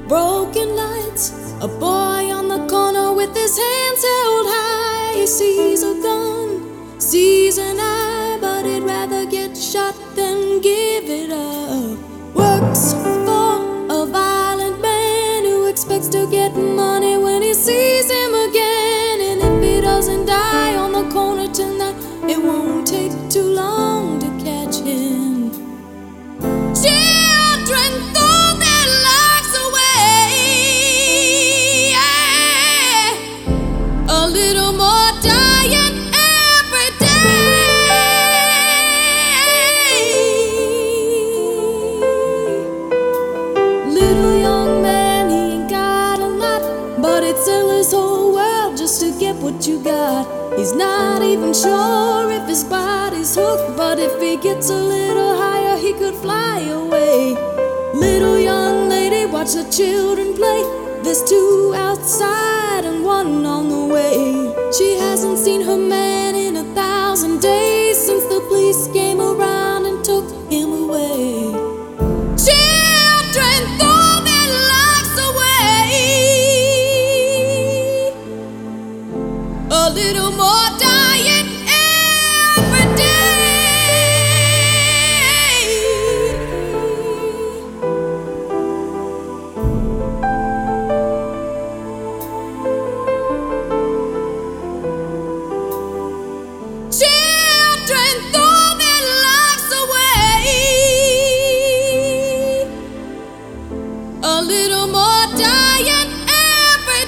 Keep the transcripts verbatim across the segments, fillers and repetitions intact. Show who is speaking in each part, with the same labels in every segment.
Speaker 1: broken lights. A boy on the corner with his hands held high. He sees a gun, sees an eye, but he'd rather get shot than give it up. Works for a violent man who expects to get money when he sees him again. And if he doesn't die on the corner tonight, it won't take too long to catch him. Children throw their lives away. A little more dying every day. Little young man, he ain't got a lot, but he'd sell his whole world just to get what you got. He's not even sure if his body's hooked, but if he gets a little higher, he could fly away. Little young lady, watch the children play. There's two outside and one on the way. She hasn't seen her man in a thousand days since the police came around and took him away. Children throw their lives away. A little more dying every day. Children throw their lives away. A little more dying every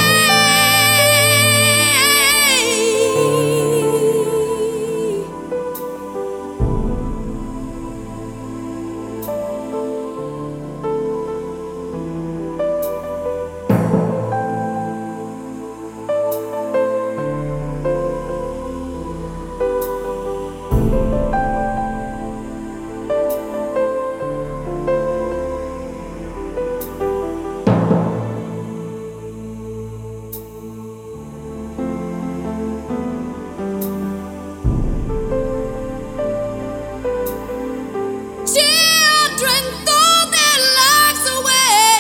Speaker 1: Children throw their lives away.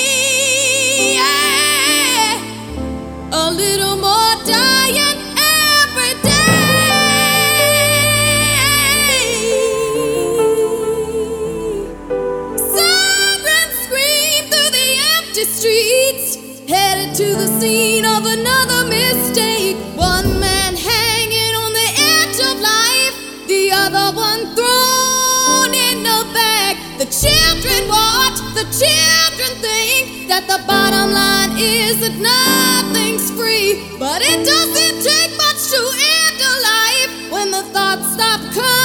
Speaker 1: A little more dying every day. Sirens scream through the empty streets, headed to the scene of another mistake. One man hanging on the edge of life, the other one thrown in the bag. The children watch, the children think that the bottom line is that nothing's free. But it doesn't take much to end a life when the thoughts stop coming.